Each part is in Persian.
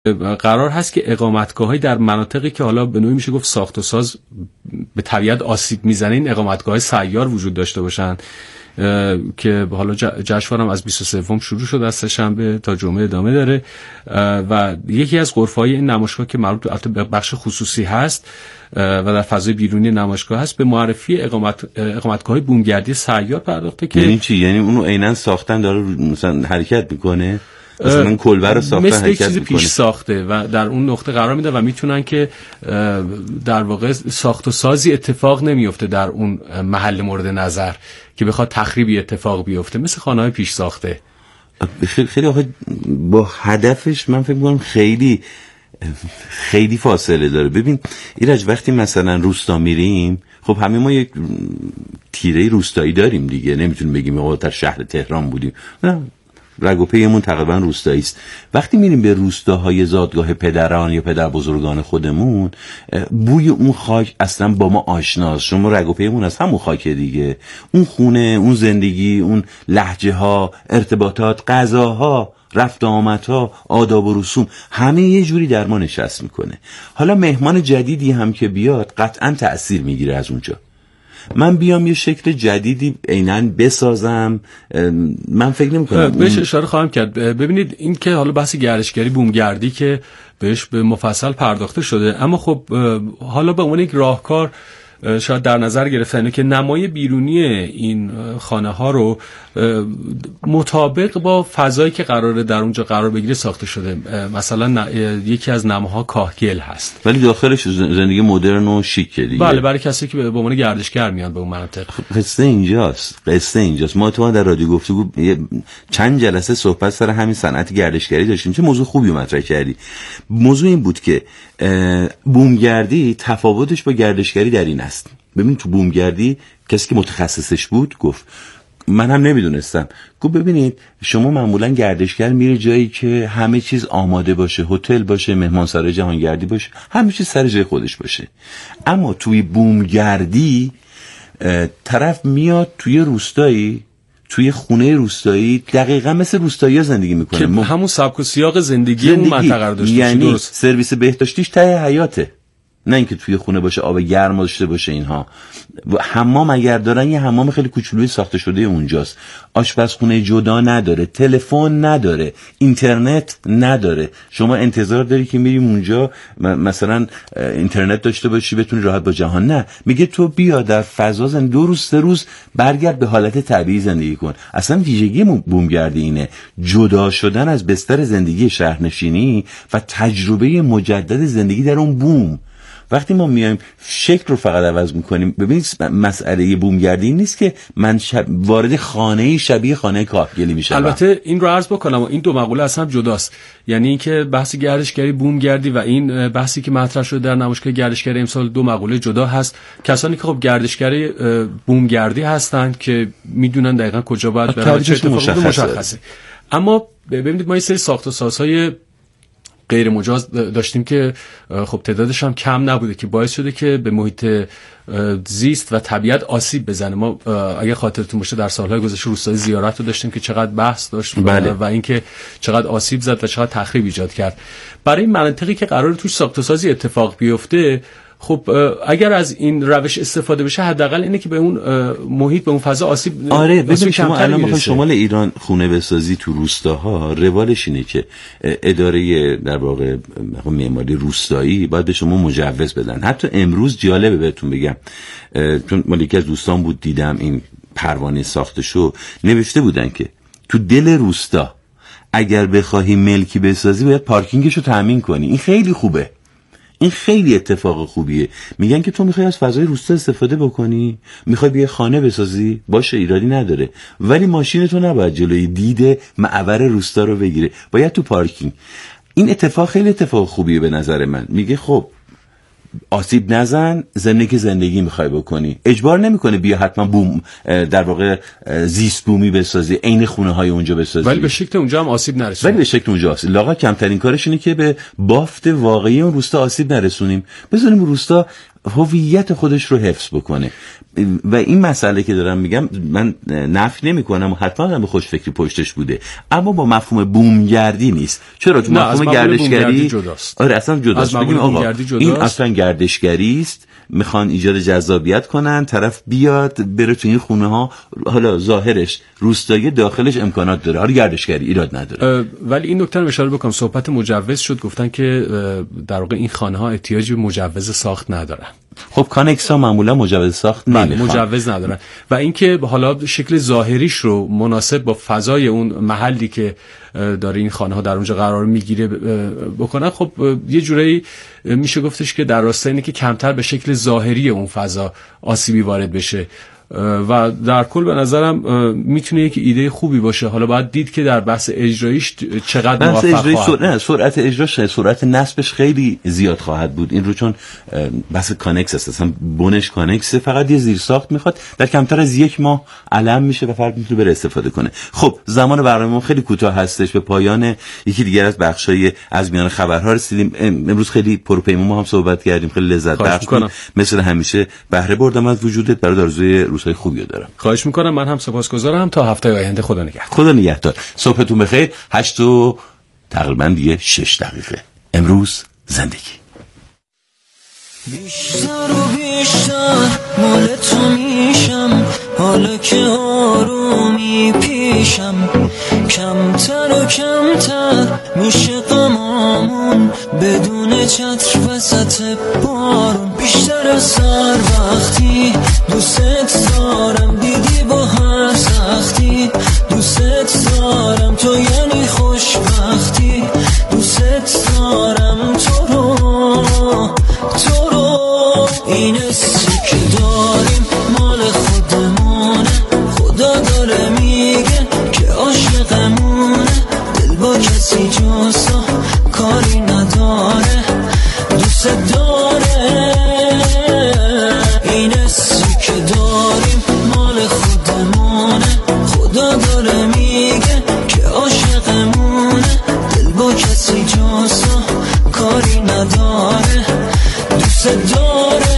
قرار هست که اقامتگاه‌های در مناطقی که حالا به نوعی میشه گفت ساخت و ساز به طبیعت آسیب میزنه این اقامتگاه‌های سیار وجود داشته باشن که حالا جشنواره هم از 23 شروع شد از سه‌شنبه تا جمعه ادامه داره و یکی از غرفه‌های این نمایشگاه که مربوط به بخش خصوصی هست و در فضای بیرونی نمایشگاه هست به معرفی اقامتگاه‌های بومگردی سیار پرداخته که یعنی چی؟ یعنی اونو عیناً ساختن داره مثلا حرکت میکنه؟ مثلا کلبه رو ساختن مثل حرکت چیز میکنه پیش ساخته و در اون نقطه قرار میده و میتونن که در واقع ساخت و سازی اتفاق نمیفته در اون محل مورد نظر که بخواد تخریبی اتفاق بیفته، مثل خانه‌های پیش ساخته. خیلی آخه با هدفش من فکر می‌کنم خیلی فاصله داره. ببین ایرج وقتی مثلا روستا میریم، خب همه ما یک تیره روستایی داریم دیگه، نمیتونیم بگیم آقا در شهر تهران بودیم، نه، رگ و پیمون تقریبا روستایی است. وقتی میریم به روستاهای زادگاه پدران یا پدر بزرگان خودمون، بوی اون خاک اصلا با ما آشناست. شما رگ و پیمون از همون خاکه دیگه، اون خونه، اون زندگی، اون لهجه ها، ارتباطات، غذاها، رفت آمدها، آداب و رسوم، همه یه جوری در ما نشست میکنه. حالا مهمان جدیدی هم که بیاد قطعا تأثیر میگیره از اونجا. من بیام یه شکل جدیدی عیناً بسازم، من فکر نمی‌کنم بهش اشاره خواهم کرد. ببینید این که حالا بحث گردشگری بومگردی که بهش به مفصل پرداخته شده، اما خب حالا به عنوان یک راهکار شاید در نظر گرفتن که نمای بیرونی این خانه ها رو مطابق با فضایی که قراره در اونجا قرار بگیره ساخته شده. مثلا یکی از نماها کاهگل هست ولی داخلش زندگی مدرن و شیکه دیگه. بله، برای کسی که به عنوان گردشگر میان به اون مناطق. قصه اینجاست. ما تو در رادیو گفتگو چند جلسه صحبت سر همین صنعت گردشگری داشتیم. چه موضوع خوبی مطرح کردی. موضوع این بود که بومگردی تفاوتش با گردشگری در این است. ببین تو بومگردی کسی که متخصصش بود گفت، من هم نمیدونستم، گفت ببینید شما معمولا گردشگر میره جایی که همه چیز آماده باشه، هتل باشه، مهمانسرای جهانگردی باشه، همه چیز سر جای خودش باشه. اما توی بومگردی طرف میاد توی روستایی، توی خونه روستایی، دقیقا مثل روستایی‌ها زندگی میکنه که همون سبک و سیاق زندگی اون منطقه رو داشته. یعنی سرویس بهداشتیش ته حیاته، نه اینکه توی خونه باشه، آب گرم داشته باشه. اینها حمام اگر دارن یه حمام خیلی کوچولویی ساخته شده اونجاست، آشپزخونه جدا نداره، تلفن نداره، اینترنت نداره. شما انتظار داری که میریم اونجا مثلا اینترنت داشته باشی بتونی راحت با جهان؟ نه، میگه تو بیا در فضا زندگی 2 روز 3 روز برگرد به حالت طبیعی زندگی کن. اصلا ویژگی بومگردی اینه، جدا شدن از بستر زندگی شهرنشینی و تجربه مجدد زندگی در اون بوم. وقتی ما میایم شکل رو فقط عوض میکنیم، ببینید مسئله بومگردی این نیست که من وارد خانه شبیه خانه کاهگلی میشم. البته این رو عرض بکنم و این دو مقوله از هم جداست. یعنی اینکه بحث گردشگری بومگردی و این بحثی که مطرح شده در نمایشگاه گردشگری امسال دو مقوله جدا هست. کسانی که خب گردشگری بومگردی هستند که میدونن دقیقاً کجا باید برن، چه اتفاقی مشخصه. اما ببینید ما یه سری ساخت و سازهای غیر مجاز داشتیم که خب تعدادش هم کم نبوده که باعث شده که به محیط زیست و طبیعت آسیب بزنه. ما اگه خاطرتون باشه در سالهای گذشته روستای زیارت رو داشتیم که چقدر بحث داشت و اینکه چقدر آسیب زد و چقدر تخریب ایجاد کرد. برای این مناطقی که قراره توش ساخت و سازی اتفاق بیفته، خب اگر از این روش استفاده بشه حداقل اینه که به اون محیط، به اون فضا آسیب ببین شما الان میخوای شمال ایران خونه بسازی تو روستاها، روالش اینه که اداره در واقع معماری روستایی باید به شما مجوز بدن. حتی امروز جالبه بهتون بگم، چون مالیکی از دوستان بود دیدم این پروانه ساختشو، نوشته بودن که تو دل روستا اگر بخوای ملکی بسازی باید پارکینگشو تامین کنی. این خیلی خوبه، این خیلی اتفاق خوبیه. میگن که تو میخوای از فضای روستا استفاده بکنی، میخوای بیای خانه بسازی، باشه ایرادی نداره، ولی ماشینتو نباید جلوی دید معبر روستا رو بگیره، باید تو پارکینگ. این اتفاق خیلی اتفاق خوبیه به نظر من. میگه خب آسیب نزن، زندگی میخوای بکنی، اجبار نمیکنه بیا حتما بوم در واقع زیست بومی بسازی، عین خونه های اونجا بسازی، ولی به شکل اونجا هم آسیب نرسونیم. ولی به شکل اونجا آسیب لاغر کمترین کارش اینه که به بافت واقعی اون روستا آسیب نرسونیم، بذاریم روستا هویت خودش رو حفظ بکنه. و این مسئله که دارم میگم من نفی نمی‌کنم، حتما به خوشفکری پشتش بوده، اما با مفهوم بومگردی نیست. چرا؟ تو مفهوم گردشگری جداست. آره اصلا جداست. بگیم آقا این اصلا گردشگری است، میخوان ایجاد جذابیت کنن، طرف بیاد بره تو این خونه ها، حالا ظاهرش روستایی داخلش امکانات داره، حالا گردشگری ایراد نداره. ولی این نکته رو اشاره بکنم، صحبت مجوز شد، گفتن که در واقع این خانه ها احتیاجی به مجوز ساخت ندارن. خب کانکس ها معمولا مجوز ساخت نمیخوان، مجوز ندارن، و اینکه حالا شکل ظاهریش رو مناسب با فضای اون محلی که داره این خانه ها در اونجا قرار میگیره بکنن، خب یه جورایی میشه گفتش که در راستای اینه که کمتر به شکل ظاهری اون فضا آسیبی وارد بشه و در کل به نظرم میتونه یک ایده خوبی باشه. حالا باید دید که در بحث اجراییش چقدر موفق خواهد. سرعت اجراش، سرعت نصبش خیلی زیاد خواهد بود این رو، چون بحث کانکس است، اصلا بنش کانکس، فقط یه زیرساخت میخواد، در کمتر از 1 ماه علم میشه و فرد میتونه بره استفاده کنه. خب زمان برنامه خیلی کوتاه هستش، به پایان یکی دیگر از بخشای از میان خبرها رسیدیم. امروز خیلی پرپیمون ما هم صحبت کردیم، خیلی لذت بخش بود. مثل همیشه بهره بردم از وجودت، برای آرزوی روزهای خوبی دارم. خواهش میکنم. من هم سپاسگزارم. تا هفته آینده خدا نگهدار. خدا نگهدار. صبحتون بخیر. 8 و تقریبا دیگه 6 دقیقه. امروز زندگی. بیشتر و بیشتر مال تو میشم، حالا که آرومی پیشم، کمتر و کمتر میشه غمامون، بدون چتر وسط بارون. بیشتر از سر وقتی دوست دارم، دیدی با هر سختی دوست دارم، تو یعنی خوشبختی، دوست دارم تو رو، تو رو. این حسی که داریم مال خودمونه، خدا داره میگه که عاشقمونه، دل با کسی جز تو کاری نداره، دوست داره. این حسی که داریم مال خودمونه، خدا داره میگه که عاشقمونه، دل با کسی جز تو کاری نداره، دوست داره.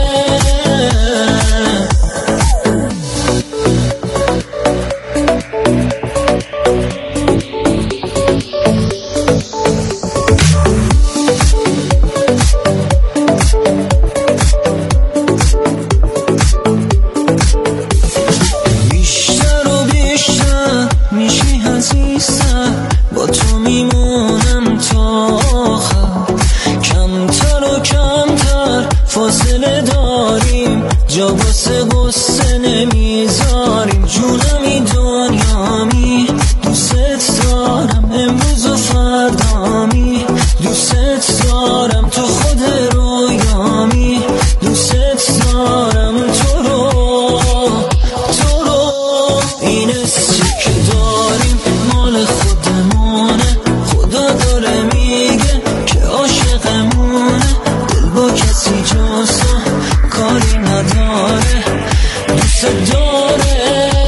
بیشتر و بیشتر میشی عزیزتر، با تو میمونم تا آخر، کمتر و کمتر فاصله داریم، جا واسه غصه نمیذاریم، جونمی دنیامی، دوست دارم امروز و فردامی، دوست دارم تو خود رویامی، دوست دارم تو رو، تو رو. این حسی که داریم مال خودمونه، خدا داره میگه که عاشقمونه، دل با کسی جز تو کاری نداره، دوست داره.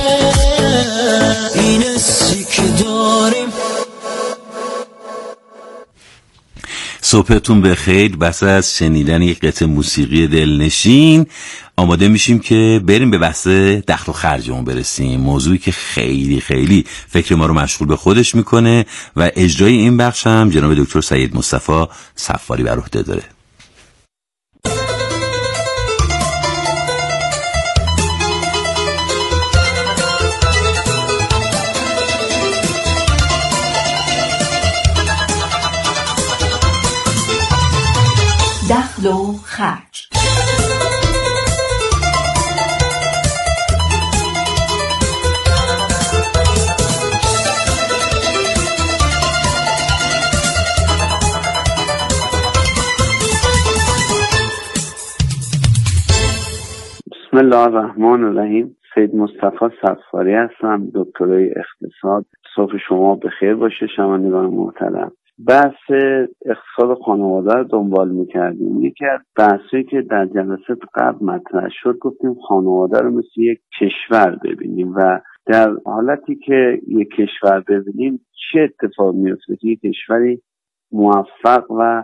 این حسی که داریم. صبحتون بخیر. بس از شنیدن یک قطعه موسیقی دلنشین آماده میشیم که بریم به بحث دخل و خرجمون برسیم، موضوعی که خیلی خیلی فکر ما رو مشغول به خودش میکنه و اجرای این بخش هم جناب دکتر سید مصطفی صفاری بر عهده داره. دخل و خرج. بسم الله الرحمن الرحیم. سید مصطفی صفاری هستم، دکترای اقتصاد. صبح شما بخیر باشه شنوندگان محترم. بحث اقتصاد خانواده رو دنبال می‌کردیم. یکی از بحثایی که در جلسات قبل مطرح شد، گفتیم خانواده رو مثل یک کشور ببینیم و در حالتی که یک کشور ببینیم چه اتفاق میفته که یک کشوری موفق و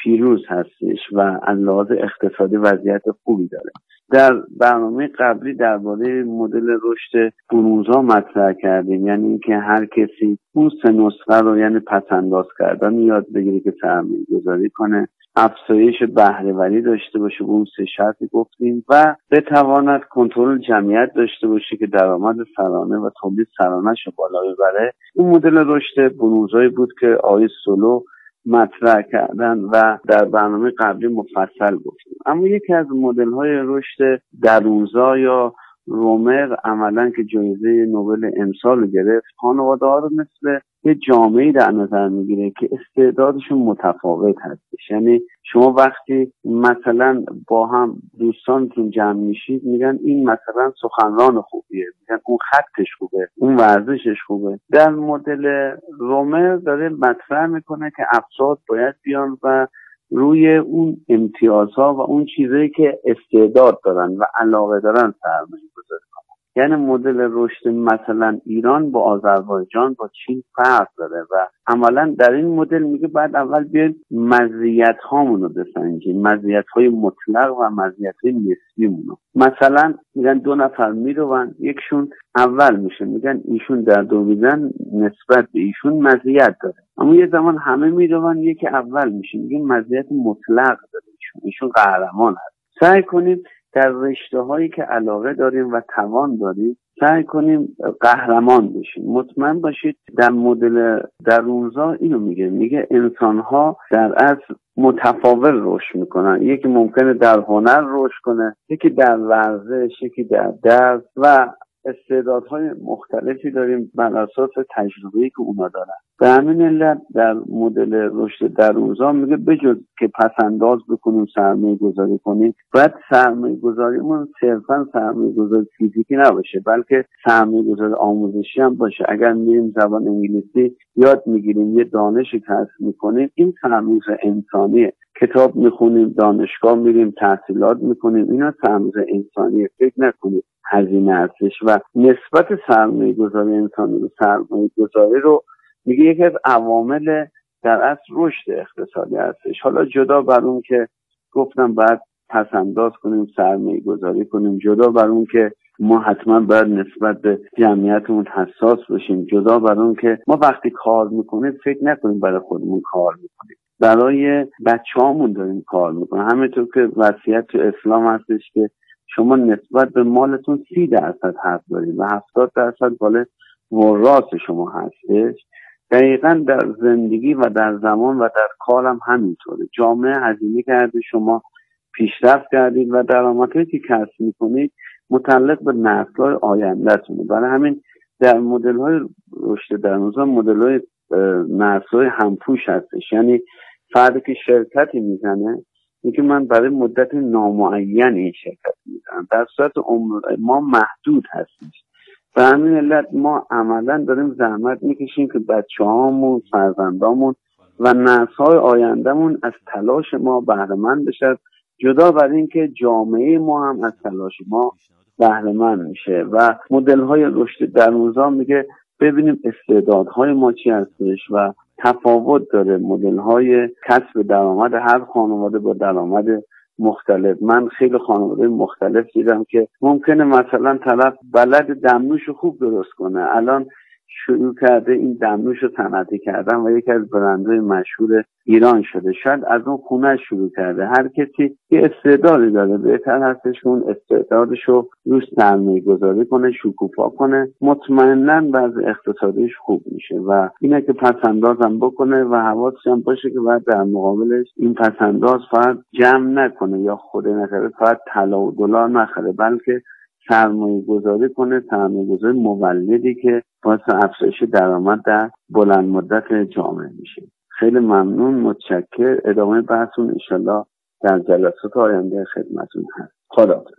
پیروز هستش و از لحاظ اقتصادی وضعیت خوبی داره. در برنامه قبلی درباره مدل رشد برونزا مطرح کردیم، یعنی اینکه هر کسی اون سه نسخه رو، یعنی پس‌انداز کردن یاد بگیره که سرمایه گذاری کنه، افزایش بهره‌وری داشته باشه، اون سه شرطی گفتیم، و بتواند کنترل جمعیت داشته باشه که درآمد سرانه و تولید سرانه‌اش رو بالا ببره. اون مدل رشد برونزایی بود که آقای سولو مطرح کردن و در برنامه قبلی مفصل گفتیم. اما یکی از مدل‌های رشد درونزا یا رومر عملاً که جایزه نوبل امسال رو گرفت، خانواده‌ها رو مثل یه جامعه‌ای در نظر میگیره که استعدادشون متفاوت هستش. یعنی شما وقتی مثلا با هم دوستانتون جمع میشید میگن این مثلا سخنران خوبیه، میگن اون خطش خوبه، اون ورزشش خوبه. در مدل رومر داره مطرح میکنه که افراد باید بیان و روی اون امتیازها و اون چیزایی که استعداد دارن و علاقه دارن سرمایه گذاری کنن. یعنی مدل رشد مثلا ایران با آذربایجان با چین فرق داره و عملا در این مدل میگه بعد اول بیاید مزیت هامونو بسنجیم، مزیت های مطلق و مزیت های نسبی مونو. مثلا میگن دو نفر میرون، یکشون اول میشه، میگن ایشون در دویدن نسبت به ایشون مزیت داره. اما یه زمان همه میرون، یکی اول میشه، میگن مزیت مطلق داره، ایشون قهرمان هست. سعی کنیم در رشته هایی که علاقه داریم و توان داریم سعی کنیم قهرمان بشیم. مطمئن باشید در مدل درونزا اینو میگه انسان ها در اصل متفاوت رشد میکنن. یکی ممکنه در هنر رشد کنه، یکی در ورزش، یکی در درس و استعدادهای مختلفی داریم بر اساس تجربه‌ای که اونا دارن. به همین علت در مدل رشد درونزا میگه بجز که پس‌انداز بکنیم سرمایه گذاری کنیم، باید سرمایه گذاریمون صرفا سرمایه گذاری فیزیکی نباشه، بلکه سرمایه گذاری آموزشی هم باشه. اگر میریم زبان انگلیسی یاد میگیریم، یه دانشی کسب میکنیم، این سرمایه انسانیه. کتاب میخونیم، دانشگاه میریم، تحصیلات میکنیم، اینا سرمایه انسانیه. فکر نکنید هزینه هستش. و نسبت سرمایه گذاری انسانی به سرمایه گذاری رو میگه یکی از عوامل در اصل رشد اقتصادی هستش. حالا جدا بر اون که گفتم باید پس‌انداز کنیم، سرمایه گذاری کنیم، جدا بر اون که ما حتما باید نسبت به جمعیتمون حساس باشیم، جدا بر اون که ما وقتی کار میکنیم فکر نکنیم برای خودمون کار میکنیم، برای بچه‌هامون داریم کار میکنیم. همینطور که وصیت تو اسلام هستش که شما نسبت به مالتون 30% حق دارید و 70% مال وراث شما هستش. دقیقاً در زندگی و در زمان و در کارم همینطوره. جامعه هزینه کرده، شما پیشرفت کردید و درآمدی که کسب میکنید متعلق به نسل‌های آینده‌تونه. برای همین در مدل‌های رشد درونزا مدل‌های نسل‌های همپوش هستش. یعنی فردی که شرکتی میزنه میگه من برای مدت نامعین این شرکت میزنم، در صورت عمر ما محدود هستش. به همین علت ما عملا داریم زحمت میکشیم که بچه‌هامون، فرزندامون و نسل‌های آیندهمون از تلاش ما بهره مند بشن، جدا بر این که جامعه ما هم از تلاش ما بهره مند میشه. و مدل‌های رشد درونزا میگه ببینیم استعدادهای ما چی هستش و تفاوت داره مدل‌های کسب درآمد هر خانواده با درآمد مختلف. من خیلی خانواده مختلف دیدم که ممکنه مثلا طرف بلد دمنوش خوب درست کنه، الان شروع کرده این دمنوش رو صنعتی کردن و یکی از برندهای مشهور ایران شده. شاید از اون خونه شروع کرده. هر کسی یه استعدادی داره، بهتر هستش که اون استعدادش رو روش سرمایه گذاری کنه، شکوفا کنه، مطمئناً وضع اقتصادیش خوب میشه. و اینه که پس‌اندازم بکنه و حواسش هم باشه که باید در مقابلش این پس‌انداز فقط جمع نکنه یا خود نخره، فقط طلا و دلار نخره، بلکه سرمایه گذاری کنه، سرمایه گذاری مولدی که باعث افزایش درآمد در بلند مدت جامعه میشه. خیلی ممنون، متشکر. ادامه بحثون انشالله در جلسات آینده خدمتون هست. خداحافظ.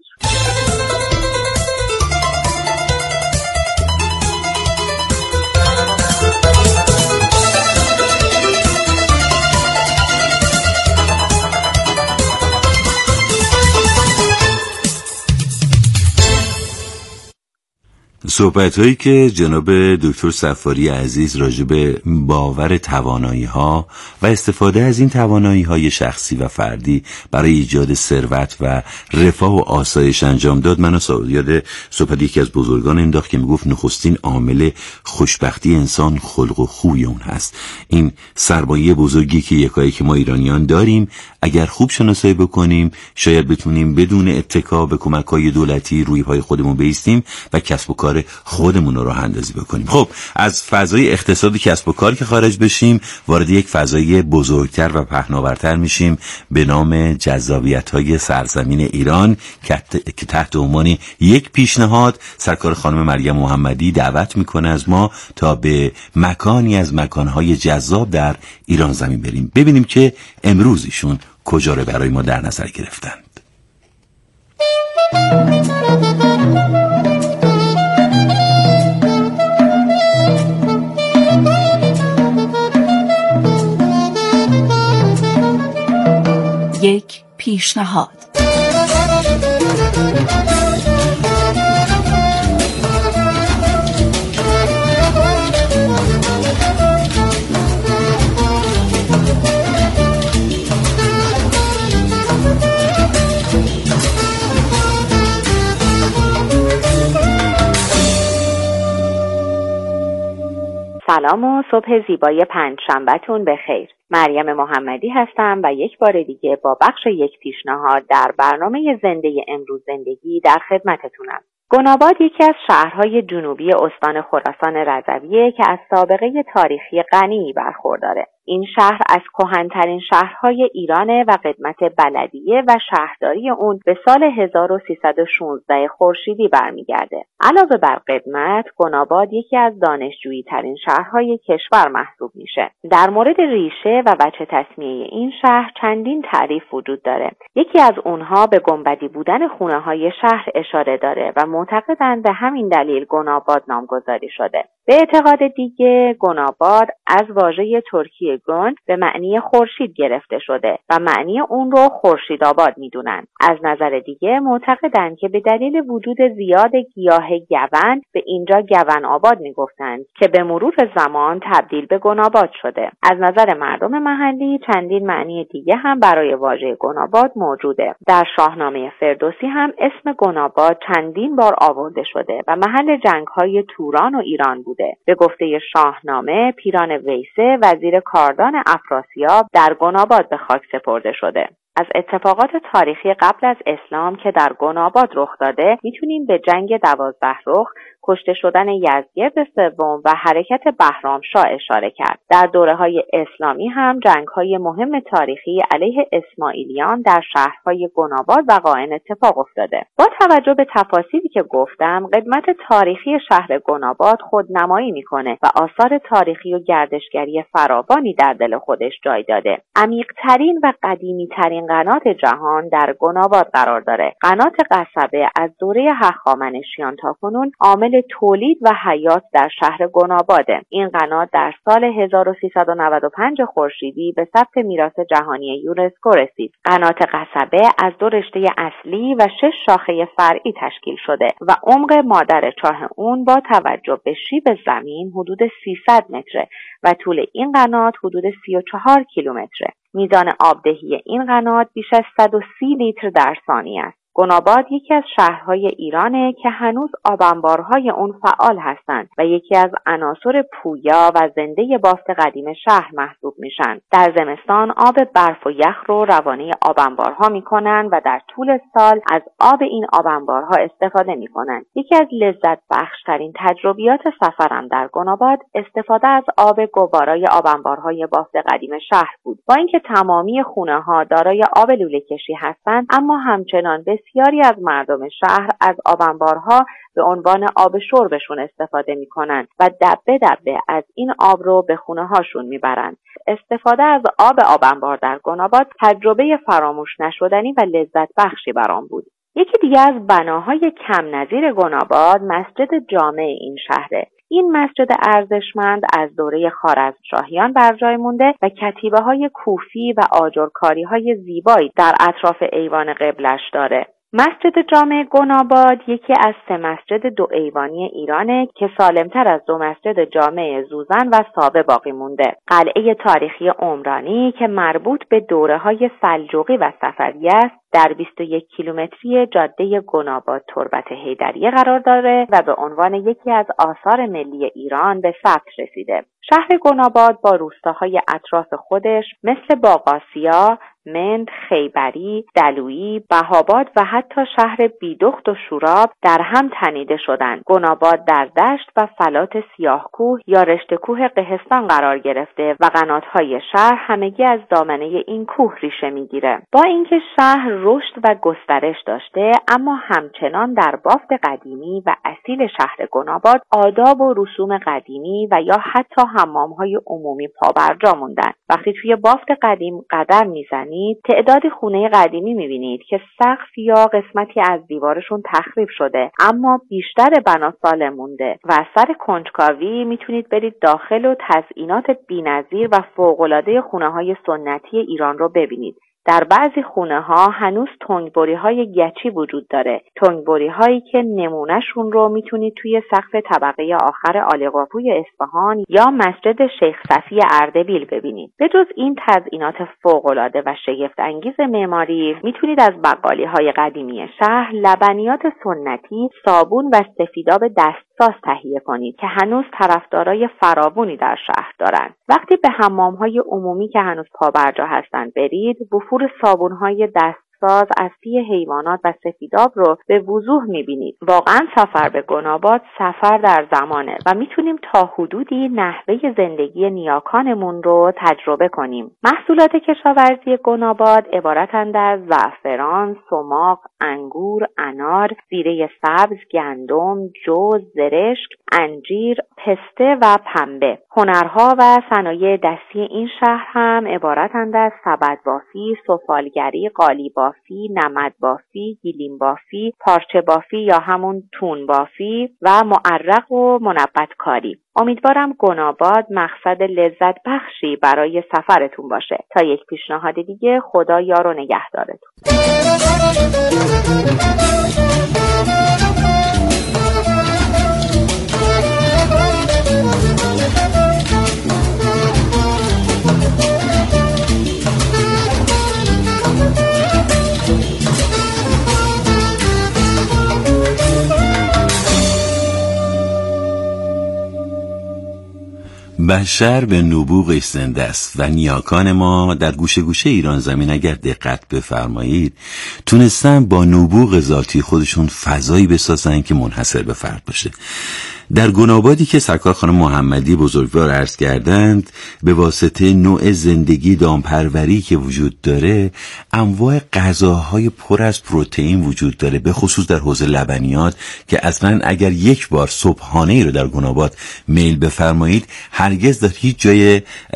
صحبت‌هایی که جناب دکتر صفاری عزیز راجع به باور توانایی‌ها و استفاده از این توانایی‌های شخصی و فردی برای ایجاد ثروت و رفاه و آسایش انجام داد، منو یاد صحبت یکی از بزرگان انداخت که میگفت نخستین عامل خوشبختی انسان خلق و خوی اون هست. این سرمایه بزرگی که یکایک ما ایرانیان داریم، اگر خوب شناسایی بکنیم شاید بتونیم بدون اتکا به کمک‌های دولتی روی پای خودمون بایستیم و کسب و کار خودمون رو راه اندازی بکنیم. خب از فضای اقتصادی کسب و کار که خارج بشیم، وارد یک فضای بزرگتر و پهناورتر میشیم به نام جذابیت‌های سرزمین ایران که تحت عنوان یک پیشنهاد سرکار خانم مریم محمدی دعوت میکنه از ما تا به مکانی از مکانهای جذاب در ایران زمین بریم، ببینیم که امروز ایشون کجا رو برای ما در نظر گرفتند. یک پیشنهاد. سلام و صبح زیبای پنجشنبه‌تون بخیر. مریم محمدی هستم و یک بار دیگه با بخش یک پیشنهاد در برنامه زنده امروز زندگی در خدمتتونم. گناباد یکی از شهرهای جنوبی استان خراسان رضویه که از سابقه تاریخی غنی برخورداره. این شهر از کهن‌ترین شهرهای ایرانه و قدمت بلدیه و شهرداری اون به سال 1316 خورشیدی برمیگرده. علاوه بر قدمت، گناباد یکی از دانشجویی ترین شهرهای کشور محسوب میشه. در مورد ریشه و وجه تسمیه این شهر چندین تعریف وجود داره. یکی از اونها به گنبدی بودن خونه‌های شهر اشاره داره و معتقدند به همین دلیل گناباد نامگذاری شده. به اعتقاد دیگه گناباد از واژه ترکی گن به معنی خورشید گرفته شده و معنی اون رو خورشیدآباد میدونن. از نظر دیگه معتقدن که به دلیل وجود زیاد گیاه گون به اینجا گون آباد میگفتند که به مرور زمان تبدیل به گناباد شده. از نظر مردم محلی چندین معنی دیگه هم برای واژه گناباد موجوده. در شاهنامه فردوسی هم اسم گناباد چندین بار آورده شده و محل جنگ‌های توران و ایران بوده. به گفته شاهنامه پیران ویسه وزیر کاردان افراسیاب در گناباد به خاک سپرده شده. از اتفاقات تاریخی قبل از اسلام که در گناباد رخ داده میتونیم به جنگ 12 رخ، کشته شدن یزدگرد سوم و حرکت بهرامشاه اشاره کرد. در دوره‌های اسلامی هم جنگ‌های مهم تاریخی علیه اسماعیلیان در شهرهای گناباد و قائن اتفاق افتاده. با توجه به تفاصیلی که گفتم، قدمت تاریخی شهر گناباد خودنمایی میکنه و آثار تاریخی و گردشگری فراوانی در دل خودش جای داده. عمیق‌ترین و قدیمی‌ترین قنات جهان در گناباد قرار داره. قنات قصبه از دوره هخامنشیان تاکنون عامل تولید و حیات در شهر گناباده. این قنات در سال 1395 خورشیدی به ثبت میراث جهانی یونسکو رسید. قنات قصبه از 2 رشته اصلی و 6 شاخه فرعی تشکیل شده و عمق مادر چاه اون با توجه به شیب زمین حدود 300 متره و طول این قنات حدود 34 کیلومتره. میزان آبدهی این قنات بیش از 130 لیتر در ثانیه است. گناباد یکی از شهرهای ایرانه که هنوز آبانبارهای اون فعال هستند و یکی از عناصر پویا و زنده بافت قدیم شهر محسوب میشن. در زمستان آب برف و یخ رو روانه آبانبارها میکنن و در طول سال از آب این آبانبارها استفاده میکنن. یکی از لذت بخشترین تجربیات سفرم در گناباد استفاده از آب گوارای آبانبارهای بافت قدیم شهر بود. با اینکه تمامی خونه‌ها دارای آب لوله کشی هستند، اما همچنان بسیاری از مردم شهر از آبانبارها به عنوان آب شربشون استفاده میکنن و دبه دبه از این آب رو به خونه هاشون میبرن. استفاده از آب آبانبار در گناباد تجربه فراموش نشدنی و لذت بخشی برام بود. یکی دیگه از بناهای کم نظیر گناباد مسجد جامع این شهره. این مسجد ارزشمند از دوره خوارزمشاهیان بر جای مونده و کتیبه‌های کوفی و آجرکاری‌های زیبایی در اطراف ایوان قبلش داره. مسجد جامع گناباد یکی از 3 مسجد 2 ایوانی ایرانه که سالمتر از 2 مسجد جامع زوزن و سابه باقی مونده. قلعه تاریخی عمرانی که مربوط به دوره‌های سلجوقی و صفوی است، در 21 کیلومتری جاده گناباد تربت حیدریه قرار داره و به عنوان یکی از آثار ملی ایران به ثبت رسیده. شهر گناباد با روستاهای اطراف خودش مثل باغاسیا، مند، خیبری، دلویی، بهاباد و حتی شهر بیدخت و شوراب در هم تنیده شدند. گناباد در دشت و فلات سیاه‌کوه یا رشته کوه قهستان قرار گرفته و قنات‌های شهر همگی از دامنه این کوه ریشه می‌گیره. با اینکه شهر رشد و گسترش داشته، اما همچنان در بافت قدیمی و اصیل شهر گناباد آداب و رسوم قدیمی و یا حتی حمام‌های عمومی پابرجا موندن. وقتی توی بافت قدیم قدم می‌زنید، تعداد خونه قدیمی می‌بینید که سقف یا قسمتی از دیوارشون تخریب شده، اما بیشتر بنا سالم مونده و اثر کنجکاوی میتونید برید داخل و تزئینات بی‌نظیر و فوق‌العاده خونه‌های سنتی ایران رو ببینید. در بعضی خونه‌ها هنوز تنگبری‌های گچی وجود داره. تنگبری‌هایی که نمونهشون رو میتونید توی سقف طبقه آخر عالی‌قاپوی اصفهان یا مسجد شیخ صفی اردبیل ببینید. به جز این تزئینات فوق‌العاده و شگفت‌انگیز معماری، میتونید از بقالی‌های قدیمی شهر لبنیات سنتی، صابون و سفیداب دستساز تهیه کنید که هنوز طرفدارای فراوانی در شهر دارند. وقتی به حمام‌های عمومی که هنوز پابرجا هستند برید، وفور صابون‌های دستساز از پی حیوانات و سفیداب رو به وضوح می‌بینید. واقعاً سفر به گناباد سفر در زمانه و میتونیم تا حدودی نحوه زندگی نیاکانمون رو تجربه کنیم. محصولات کشاورزی گناباد عبارتند از زعفران، سماق، انگور، انار، زیره سبز، گندم، جوز، زرشک، انجیر، پسته و پنبه. هنرها و صنایع دستی این شهر هم عبارتند از سبد بافی، سفالگری، قالی بافی، نمد بافی، گیلیم بافی، پارچه بافی یا همون تون بافی و معرق و منبت کاری. امیدوارم گناباد مقصد لذت بخشی برای سفرتون باشه. تا یک پیشنهاد دیگه، خدا یار و نگهدارتون. بشر به نبوغش زنده است و نیاکان ما در گوشه گوشه ایران زمین اگر دقت بفرمایید تونستن با نبوغ ذاتی خودشون فضایی بسازن که منحصر به فرد باشه. در گنابادی که سرکار خانم محمدی بزرگوار عرض کردند، به واسطه نوع زندگی دامپروری که وجود داره، انواع غذاهای پر از پروتئین وجود داره، به خصوص در حوزه لبنیات که اصلا اگر یک بار صبحانه رو در گناباد میل بفرمایید، هرگز در هیچ جای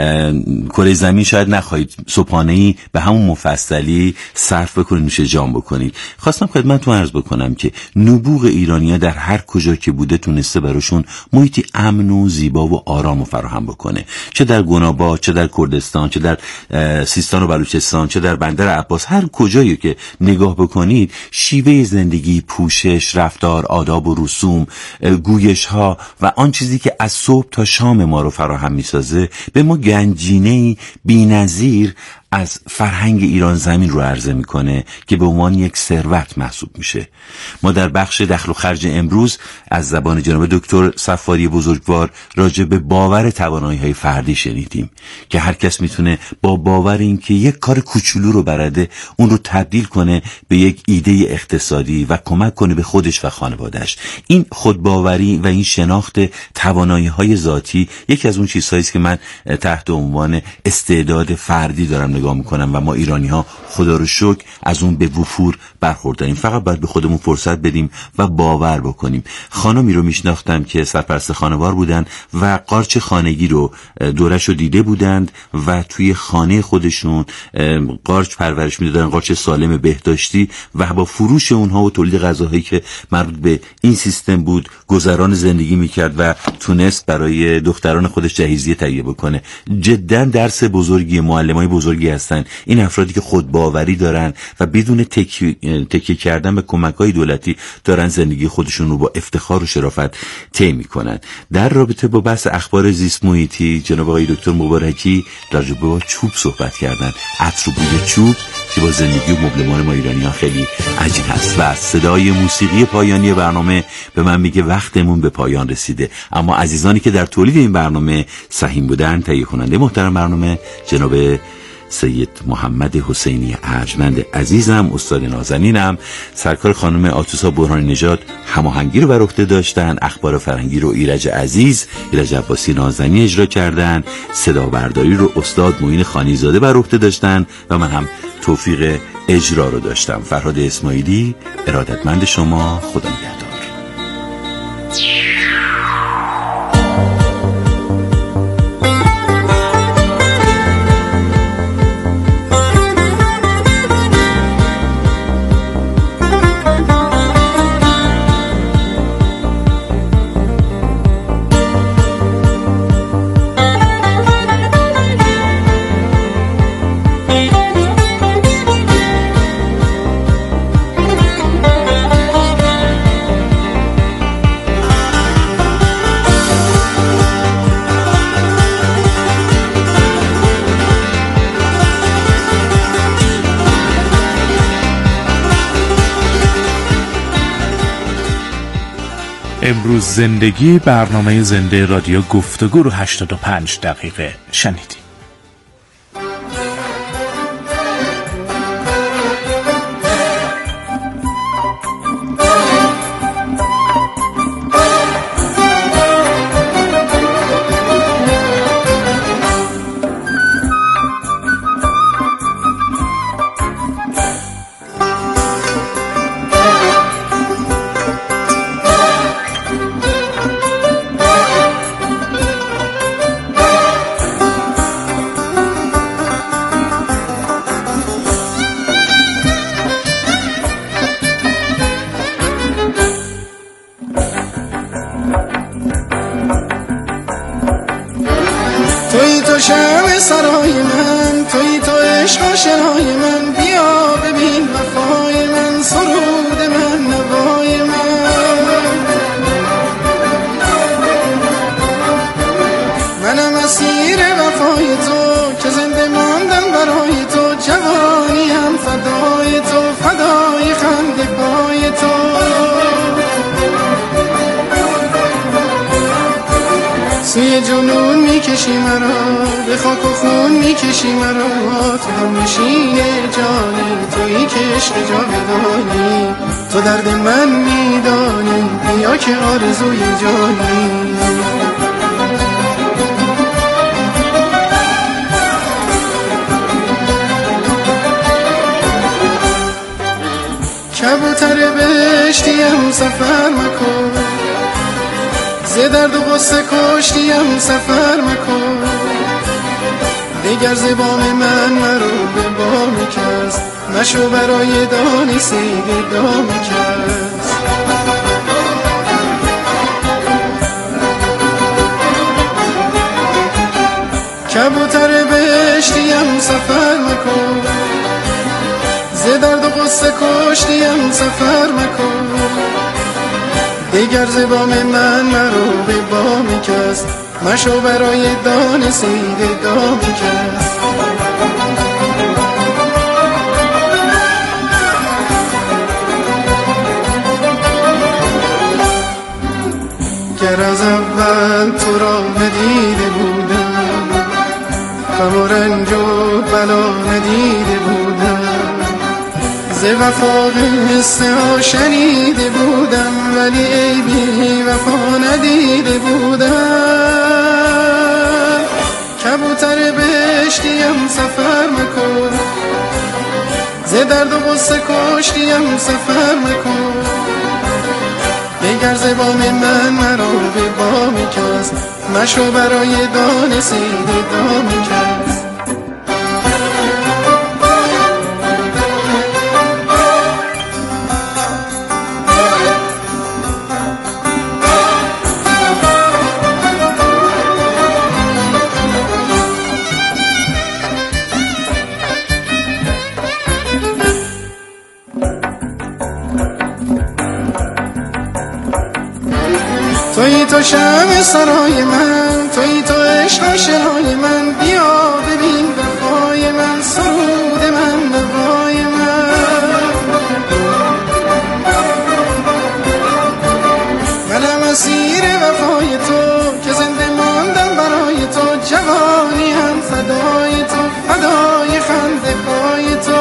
کره زمین شاید نخواهید صبحانه‌ای به همون مفصلی صرف بکنید، نوش جان بکنید. خواستم خدمتتون عرض بکنم که نبوغ ایرانی‌ها در هر کجا که بوده تونسته براشون محیطی امن و زیبا و آرام و فراهم بکنه، چه در گناباد، چه در کردستان، چه در سیستان و بلوچستان، چه در بندر عباس. هر کجایی که نگاه بکنید شیوه زندگی، پوشش، رفتار، آداب و رسوم، گویش ها و آن چیزی که از صبح تا شام ما رو فراهم میسازه به ما گنجینه‌ای بی‌نظیر از فرهنگ ایران زمین رو عرضه میکنه که به عنوان یک ثروت محسوب میشه. ما در بخش دخل و خرج امروز از زبان جناب دکتر صفاری بزرگوار راجع به باور توانایی‌های فردی شنیدیم که هر کس میتونه با باور این که یک کار کوچولو رو بلده اون رو تبدیل کنه به یک ایده اقتصادی و کمک کنه به خودش و خانواده‌اش. این خودباوری و این شناخت توانایی‌های ذاتی یکی از اون چیزهایی است که من تحت عنوان استعداد فردی دارم نگاه میکنم و ما ایرانی ها خدا رو شکر از اون به وفور برخورداریم. فقط باید به خودمون فرصت بدیم و باور بکنیم. خانمی رو میشناختم که سرپرست خانوار بودن و قارچ خانگی رو دورش رو دیده بودند و توی خانه خودشون قارچ پرورش میدادن، قارچ سالم بهداشتی، و با فروش اونها و تولید غذاهایی که مربوط به این سیستم بود گذران زندگی میکرد و تونست برای دختران خودش جهیزیه تهیه بکنه. جدا درس بزرگی، معلمای بزرگی زندگی هستن، این افرادی که خودباوری دارن و بدون تکیه کردن به کمک‌های دولتی دارن زندگی خودشون رو با افتخار و شرافت طی می‌کنن. در رابطه با بحث اخبار زیست محیطی جناب آقای دکتر مبارکی در رابطه با چوب صحبت کردن، عطر و بوی چوب که با زندگی و مبلمان ما ایرانی‌ها خیلی عجیب هست. و صدای موسیقی پایانی برنامه به من میگه وقتمون به پایان رسیده، اما عزیزانی که در تولید این برنامه سهیم بودن، تهیه کننده محترم برنامه جناب سید محمد حسینی ارجمند عزیزم، استاد نازنینم، سرکار خانم آتوسا برهانی نژاد هماهنگی رو بر عهده داشتن، اخبار فرهنگی رو ایرج عزیز، ایرج عباسی نازنین اجرا کردن، صدا برداری رو استاد معین خانیزاده بر عهده داشتن و من هم توفیق اجرا رو داشتم. فرهاد اسماعیلی ارادتمند شما. خدا نگهدار. امروز زندگی، برنامه زنده رادیو گفتگو رو 85 دقیقه شنیدیم. شمع سرای من، توی تو عشق آشنای من، بیا ببین وفای من، سرود من، نوای من. منم اسیر وفای تو که زنده ماندم برای تو، جوانیم فدای تو، فدای خنده پای تو. سوی جنون میکشی مرا، به خاک و خون میکشی مرا، تو هم نشین جانی، تویی که عشق جاودانی، تو درد من میدانی، بیا که آرزوی جانی. کبوتر بهشتیم سفر مکن، ز درد و غصه کشتیم سفر مکن، دیگر ز بام من مرو به بام کس، مشو برای دانی صید دام کس. کبوتر بهشتیم سفر مکن، ز درد و غصه کشتیم سفر مکن، دیگر ز بام من مرو به بام کس، مشو برای دان صید دام کس. گر از اول تو را ندیده بودم، غم و رنج و بلا ندیده بودم، ز وفا قصه ها شنیده بودم، ولی ای بی وفا ندیده بودم. کبوتر بهشتیم سفر مکن، ز درد و غصه کشتیم سفر مکن، دیگر ز بام من مرا به بام کس، مشو برای دانه صید دام کس. تو شمع سرای من، تویی تو عشق آشنای من، بیا ببین وفای من. سرود